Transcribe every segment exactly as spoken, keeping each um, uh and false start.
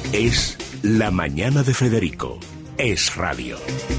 Es La Mañana de Federico. Es radio.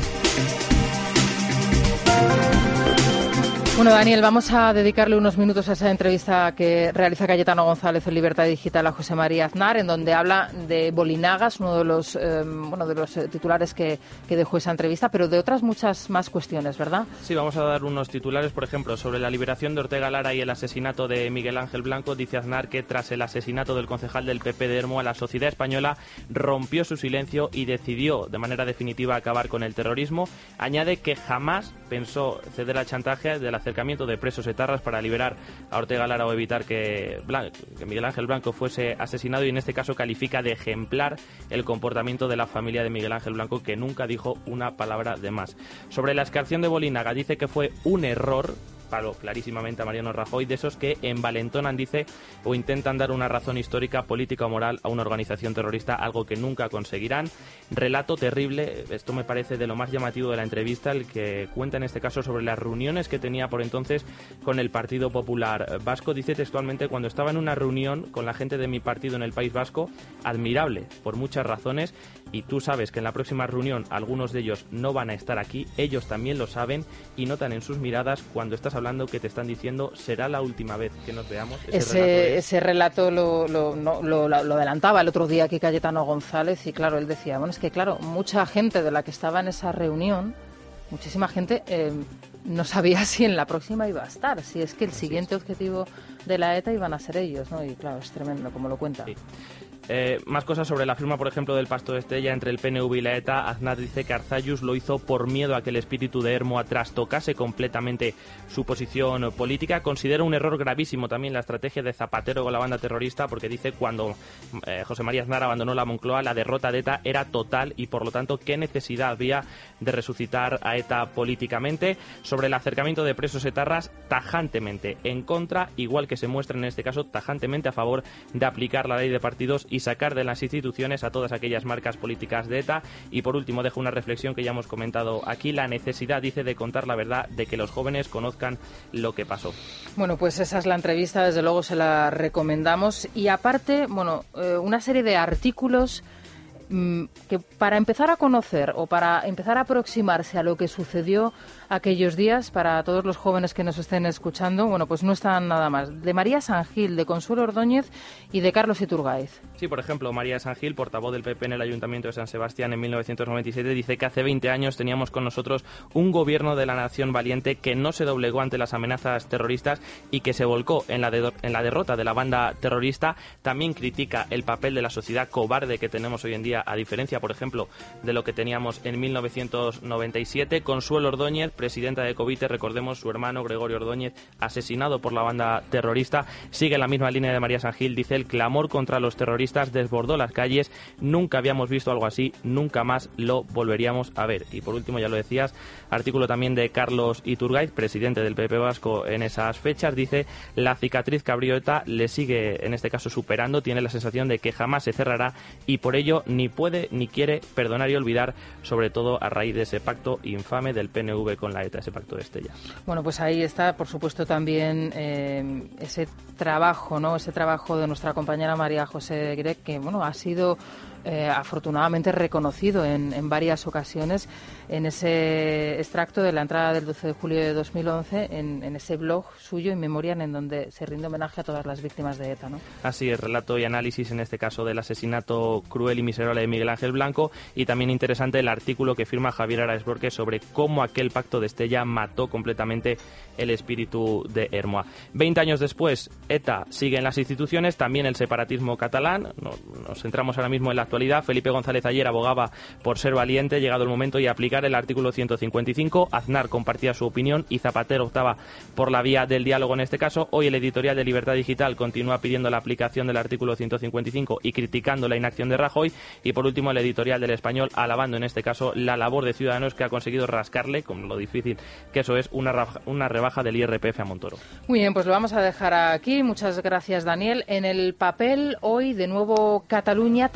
Bueno, Daniel, vamos a dedicarle unos minutos a esa entrevista que realiza Cayetano González en Libertad Digital a José María Aznar, en donde habla de bolinagas, uno de los eh, bueno de los titulares que, que dejó esa entrevista, pero de otras muchas más cuestiones, ¿verdad? Sí, vamos a dar unos titulares, por ejemplo, sobre la liberación de Ortega Lara y el asesinato de Miguel Ángel Blanco. Dice Aznar que tras el asesinato del concejal del P P de Ermua, la sociedad española rompió su silencio y decidió de manera definitiva acabar con el terrorismo. Añade que jamás pensó ceder al chantaje del acercamiento de presos etarras para liberar a Ortega Lara o evitar que, Blan- que Miguel Ángel Blanco fuese asesinado, y en este caso califica de ejemplar el comportamiento de la familia de Miguel Ángel Blanco, que nunca dijo una palabra de más. Sobre la excarcción de Bolinaga, dice que fue un error, palo clarísimamente a Mariano Rajoy, de esos que envalentonan, dice, o intentan dar una razón histórica, política o moral a una organización terrorista, algo que nunca conseguirán. Relato terrible, esto me parece de lo más llamativo de la entrevista, el que cuenta en este caso sobre las reuniones que tenía por entonces con el Partido Popular Vasco. Dice textualmente: cuando estaba en una reunión con la gente de mi partido en el País Vasco, admirable por muchas razones, y tú sabes que en la próxima reunión algunos de ellos no van a estar aquí, ellos también lo saben y notan en sus miradas cuando estás hablando que te están diciendo será la última vez que nos veamos. Ese, ese relato, ese relato lo, lo, no, lo, lo adelantaba el otro día aquí Cayetano González, y claro, él decía, bueno, es que claro, mucha gente de la que estaba en esa reunión, muchísima gente eh, no sabía si en la próxima iba a estar, si es que el siguiente objetivo de la ETA iban a ser ellos, ¿no? Y claro, es tremendo como lo cuenta. Sí. Eh, más cosas sobre la firma, por ejemplo, del Pacto de Estella entre el P N V y la ETA. Aznar dice que Arzallus lo hizo por miedo a que el espíritu de Ermua trastocase completamente su posición política. Considera un error gravísimo también la estrategia de Zapatero con la banda terrorista, porque dice cuando eh, José María Aznar abandonó la Moncloa, la derrota de ETA era total y, por lo tanto, ¿qué necesidad había de resucitar a ETA políticamente? Sobre el acercamiento de presos etarras, tajantemente en contra, igual que se muestra en este caso tajantemente a favor de aplicar la ley de partidos y sacar de las instituciones a todas aquellas marcas políticas de ETA. Y por último dejo una reflexión que ya hemos comentado aquí: la necesidad, dice, de contar la verdad, de que los jóvenes conozcan lo que pasó. Bueno, pues esa es la entrevista, desde luego se la recomendamos. Y aparte, bueno, eh, una serie de artículos mmm, que para empezar a conocer o para empezar a aproximarse a lo que sucedió aquellos días, para todos los jóvenes que nos estén escuchando, bueno, pues no están nada más. De María San Gil, de Consuelo Ordóñez y de Carlos Iturgaiz. Sí, por ejemplo, María San Gil, portavoz del P P en el Ayuntamiento de San Sebastián en mil novecientos noventa y siete, dice que hace veinte años teníamos con nosotros un gobierno de la nación valiente que no se doblegó ante las amenazas terroristas y que se volcó en la, de, en la derrota de la banda terrorista. También critica el papel de la sociedad cobarde que tenemos hoy en día, a diferencia, por ejemplo, de lo que teníamos en mil novecientos noventa y siete. Consuelo Ordóñez, presidenta de Covite, recordemos, su hermano Gregorio Ordóñez, asesinado por la banda terrorista, sigue en la misma línea de María San Gil. Dice: el clamor contra los terroristas desbordó las calles, nunca habíamos visto algo así, nunca más lo volveríamos a ver. Y por último, ya lo decías, artículo también de Carlos Iturgaiz, presidente del P P vasco en esas fechas. Dice: la cicatriz que abrió ETA le sigue en este caso superando, tiene la sensación de que jamás se cerrará y por ello ni puede ni quiere perdonar y olvidar, sobre todo a raíz de ese pacto infame del P N V con la ETA, ese pacto de Estella. Bueno, pues ahí está, por supuesto, también eh, ese trabajo, ¿no? Ese trabajo de nuestra compañera María José Grec, que bueno, ha sido eh, afortunadamente reconocido en, en varias ocasiones en ese extracto de la entrada del doce de julio de dos mil once, en, en ese blog suyo, In Memoriam, en donde se rinde homenaje a todas las víctimas de ETA, ¿no? Así es, relato y análisis en este caso del asesinato cruel y miserable de Miguel Ángel Blanco, y también interesante el artículo que firma Javier Araes-Borque sobre cómo aquel pacto de Estella mató completamente el espíritu de Ermua. Veinte años después, ETA sigue en las instituciones, también el separatismo catalán. Nos, nos centramos ahora mismo en la actualidad. Felipe González ayer abogaba por ser valiente, llegado el momento, y aplicar el artículo ciento cincuenta y cinco. Aznar compartía su opinión y Zapatero optaba por la vía del diálogo en este caso. Hoy el editorial de Libertad Digital continúa pidiendo la aplicación del artículo ciento cincuenta y cinco y criticando la inacción de Rajoy. Y por último, el editorial del Español alabando en este caso la labor de Ciudadanos, que ha conseguido rascarle, con lo difícil que eso es, una, raja, una rebaja del I R P F a Montoro. Muy bien, pues lo vamos a dejar aquí. Muchas gracias, Daniel. En el papel hoy, de nuevo, Cataluña, también muy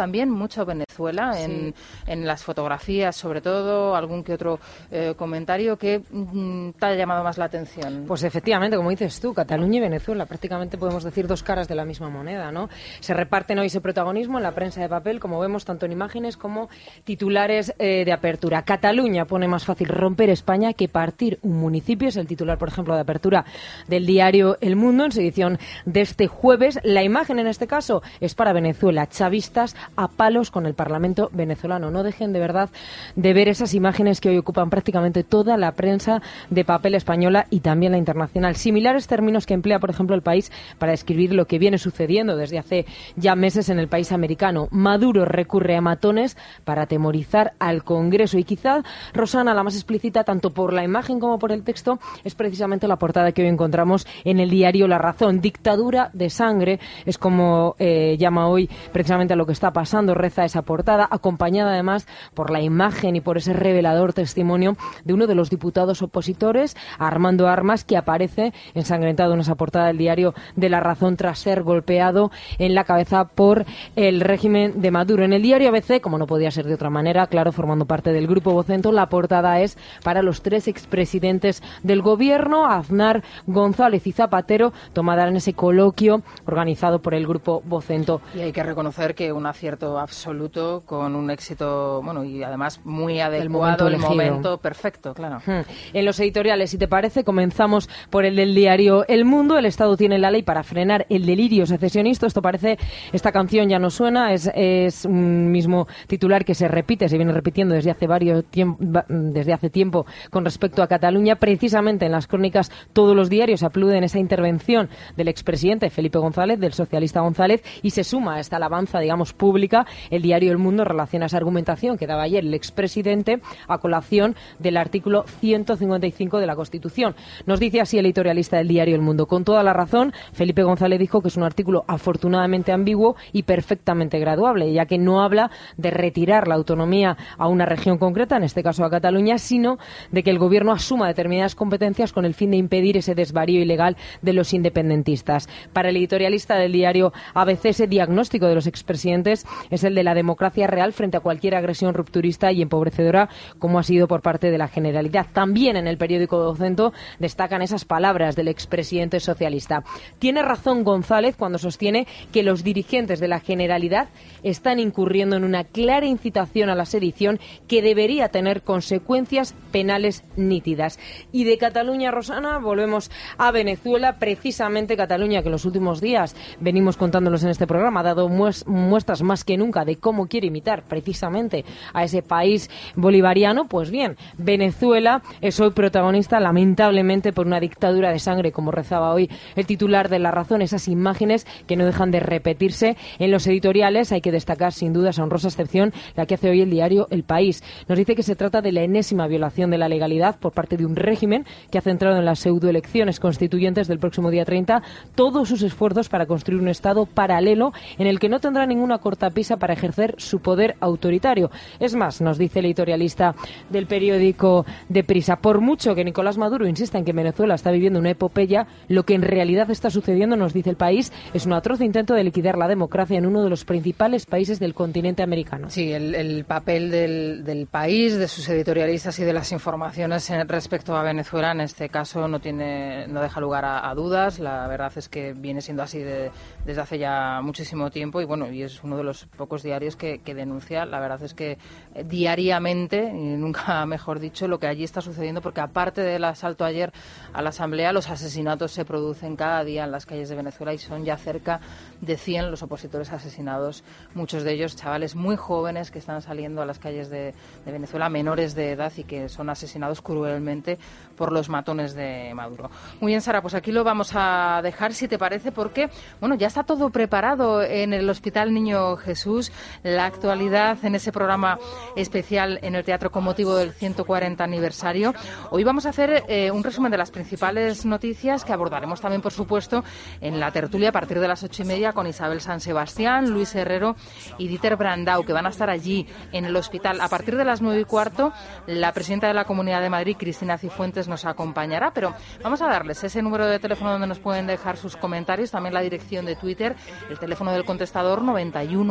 mucho Venezuela sí. en, en las fotografías, sobre todo, algún que otro eh, comentario que mm, te ha llamado más la atención. Pues efectivamente, como dices tú, Cataluña y Venezuela, prácticamente podemos decir dos caras de la misma moneda, ¿no? Se reparten hoy ese protagonismo en la prensa de papel, como vemos, tanto en imágenes como titulares eh, de apertura. Cataluña pone más fácil romper España que partir un municipio, es el titular, por ejemplo, de apertura del diario El Mundo, en su edición de este jueves. La imagen, en este caso, es para Venezuela. Chavistas a palos con el Parlamento venezolano. No dejen de verdad de ver esas imágenes que hoy ocupan prácticamente toda la prensa de papel española y también la internacional. Similares términos que emplea, por ejemplo, El País para describir lo que viene sucediendo desde hace ya meses en el país americano. Maduro recurre a matones para atemorizar al Congreso. Y quizá, Rosana, la más explícita, tanto por la imagen como por el texto, es precisamente la portada que hoy encontramos en el diario La Razón. Dictadura de sangre es como eh, llama hoy precisamente a lo que está pasando, reza esa portada, acompañada además por la imagen y por ese revelador testimonio de uno de los diputados opositores, Armando Armas, que aparece ensangrentado en esa portada del diario de La Razón tras ser golpeado en la cabeza por el régimen de Maduro. En el diario A B C, como no podía ser de otra manera, claro, formando parte del Grupo Vocento, la portada es para los tres expresidentes del gobierno, Aznar, González y Zapatero, tomada en ese coloquio organizado por el Grupo Vocento. Y hay que reconocer que un acierto absoluto con un éxito, bueno, y además muy adecuado, el momento, el momento perfecto, claro. Hmm. En los editoriales, si te parece, comenzamos por el del diario El Mundo. El Estado tiene la ley para frenar el delirio secesionista. Esto parece, esta canción ya no suena, es, es un mismo titular que se repite, se viene repitiendo desde hace varios tiempo, desde hace tiempo con respecto a Cataluña. Precisamente en las crónicas todos los diarios aplauden esa intervención del expresidente Felipe González, del socialista González, y se suma a esta alabanza, digamos, pública. El diario El Mundo relaciona esa argumentación que daba ayer el expresidente a colación del artículo ciento cincuenta y cinco de la Constitución. Nos dice así el editorialista del diario El Mundo. Con toda la razón, Felipe González dijo que es un artículo afortunadamente ambiguo y perfectamente graduable, ya que no habla de retirar la autonomía a una región concreta, en este caso a Cataluña, sino de que el gobierno asuma determinadas competencias con el fin de impedir ese desvarío ilegal de los independentistas. Para el editorialista del diario A B C, ese diagnóstico de los expresidentes es el de la democracia real frente a cualquier agresión rupturista y empobrecedora, como ha sido por parte de la Generalidad. También en el periódico Vocento destacan esas palabras del expresidente socialista. Tiene razón González cuando sostiene que los dirigentes de la Generalidad están incurriendo en una clara incitación a la sedición que debería tener consecuencias penales nítidas. Y de Cataluña, Rosana, volvemos a Venezuela. Precisamente Cataluña, que en los últimos días venimos contándolos en este programa, ha dado muestras más que nunca de cómo quiere imitar precisamente a ese país bolivariano. Pues bien, Venezuela es hoy protagonista, lamentablemente, por una dictadura de sangre, como rezaba hoy el titular de La Razón. Esas imágenes que no dejan de repetirse en los editoriales. Hay que destacar, sin duda, esa honrosa excepción, la que hace hoy el diario El País. Nos dice que se trata de la enésima violación de la legalidad por parte de un régimen que ha centrado en las pseudoelecciones constituyentes del próximo día treinta todos sus esfuerzos para construir un Estado paralelo en el que no tendrá ninguna cortapisa para ejercer su poder autoritario. Es más, nos dice el editorialista del periódico Deprisa, por mucho que Nicolás Maduro insista en que Venezuela está viviendo una epopeya, lo que en realidad está sucediendo, nos dice El País, es un atroz intento de liquidar la democracia en uno de los principales países del continente americano. Sí, el, el papel del, del País, de sus editorialistas y de las informaciones en, respecto a Venezuela, en este caso, no tiene, no deja lugar a, a dudas. La verdad es que viene siendo así de, desde hace ya muchísimo tiempo y bueno, y es uno de los pocos diarios que, que denuncia. La verdad es que eh, diariamente, y nunca mejor dicho, lo que allí está sucediendo, porque aparte del asalto ayer a la Asamblea, los asesinatos se producen cada día en las calles de Venezuela y son ya cerca de cien los opositores asesinados, muchos de ellos chavales muy jóvenes que están saliendo a las calles de, de Venezuela, menores de edad, y que son asesinados cruelmente por los matones de Maduro. Muy bien, Sara, pues aquí lo vamos a dejar, si te parece, porque bueno, ya está todo preparado en el Hospital Niño Jesús, la actualidad en ese programa especial en el teatro con motivo del ciento cuarenta aniversario. Hoy vamos a hacer eh, un resumen de las principales noticias que abordaremos también, por supuesto, en la tertulia a partir de las ocho y media con Isabel San Sebastián, Luis Herrero y Dieter Brandau, que van a estar allí en el hospital. A partir de las nueve y cuarto, la presidenta de la Comunidad de Madrid, Cristina Cifuentes, nos acompañará, pero vamos a darles ese número de teléfono donde nos pueden dejar sus comentarios, también la dirección de Twitter, el teléfono del contestador noventa y uno, cuatrocientos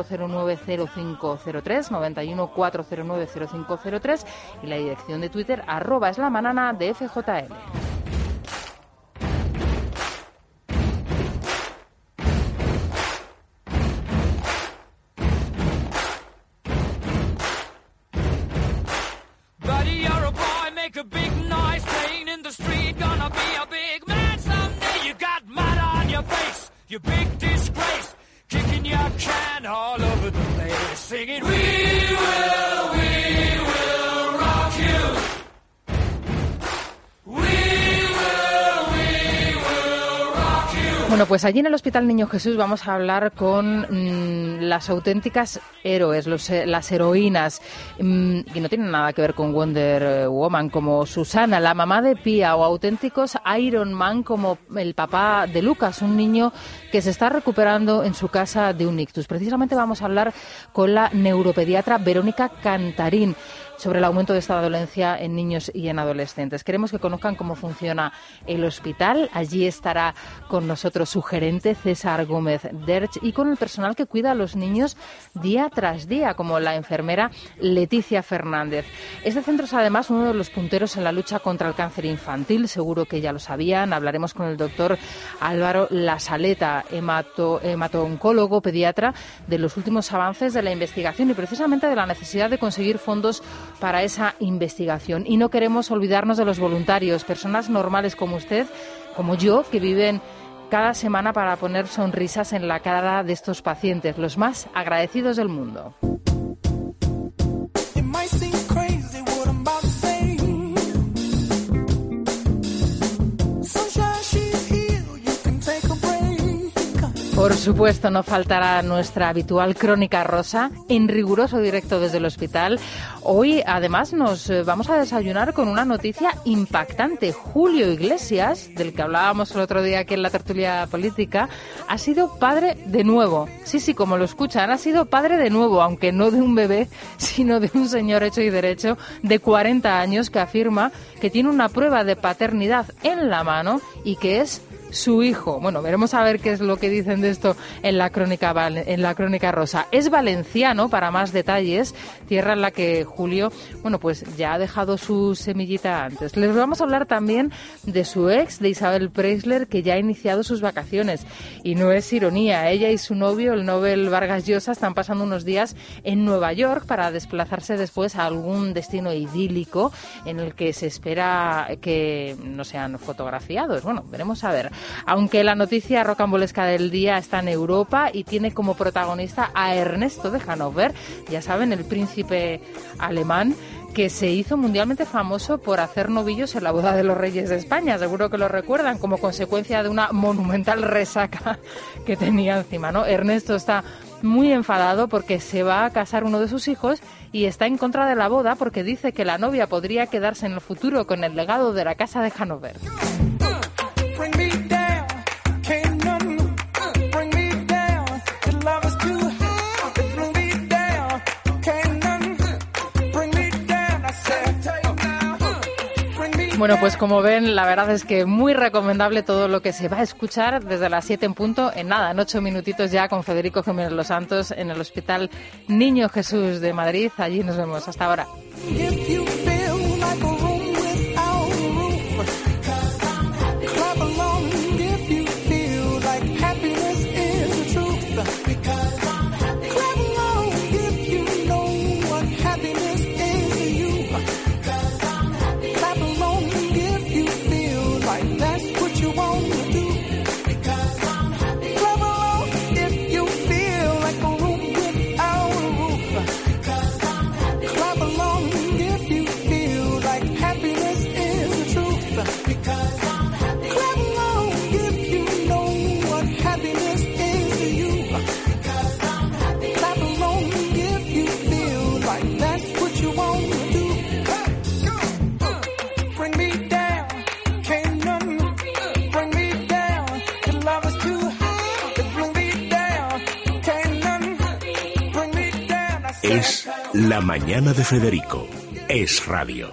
cuatro cero nueve cero cinco cero tres, noventa y uno, cuatro cero nueve, cero cinco cero tres, y la dirección de Twitter, arroba es la manana de F J L. You big disgrace, kicking your can all over the place, singing, we will, we will rock you. We will, we will rock you. Bueno, pues allí en el Hospital Niño Jesús vamos a hablar con mmm, las auténticas héroes, los, las heroínas, mmm, y no tienen nada que ver con Wonder Woman, como Susana, la mamá de Pía, o auténticos Iron Man como el papá de Lucas, un niño que se está recuperando en su casa de un ictus. Precisamente vamos a hablar con la neuropediatra Verónica Cantarín sobre el aumento de esta dolencia en niños y en adolescentes. Queremos que conozcan cómo funciona el hospital. Allí estará con nosotros su gerente, César Gómez Derch, y con el personal que cuida a los niños día tras día, como la enfermera Leticia Fernández. Este centro es además uno de los punteros en la lucha contra el cáncer infantil, seguro que ya lo sabían. Hablaremos con el doctor Álvaro Lasaleta, hemato, hemato-oncólogo pediatra, de los últimos avances de la investigación y precisamente de la necesidad de conseguir fondos para esa investigación. Y no queremos olvidarnos de los voluntarios, personas normales como usted, como yo, que viven cada semana para poner sonrisas en la cara de estos pacientes, los más agradecidos del mundo. Por supuesto, no faltará nuestra habitual crónica rosa en riguroso directo desde el hospital. Hoy, además, nos vamos a desayunar con una noticia impactante. Julio Iglesias, del que hablábamos el otro día aquí en la tertulia política, ha sido padre de nuevo. Sí, sí, como lo escuchan, ha sido padre de nuevo, aunque no de un bebé, sino de un señor hecho y derecho de cuarenta años que afirma que tiene una prueba de paternidad en la mano y que es su hijo. Bueno, veremos a ver qué es lo que dicen de esto en la crónica en la crónica rosa. Es valenciano, para más detalles, tierra en la que Julio, bueno, pues ya ha dejado su semillita antes. Les vamos a hablar también de su ex, de Isabel Preisler, que ya ha iniciado sus vacaciones. Y no es ironía, ella y su novio, el Nobel Vargas Llosa, están pasando unos días en Nueva York para desplazarse después a algún destino idílico en el que se espera que no sean fotografiados. Bueno, veremos a ver. Aunque la noticia rocambolesca del día está en Europa y tiene como protagonista a Ernesto de Hannover, ya saben, el príncipe alemán que se hizo mundialmente famoso por hacer novillos en la boda de los reyes de España. Seguro que lo recuerdan, como consecuencia de una monumental resaca que tenía encima, ¿no? Ernesto está muy enfadado porque se va a casar uno de sus hijos y está en contra de la boda porque dice que la novia podría quedarse en el futuro con el legado de la casa de Hannover. Bueno, pues como ven, la verdad es que muy recomendable todo lo que se va a escuchar desde las siete en punto, en nada, en ocho minutitos ya, con Federico Jiménez Los Santos en el Hospital Niño Jesús de Madrid. Allí nos vemos. Hasta ahora. Es La Mañana de Federico. Es radio.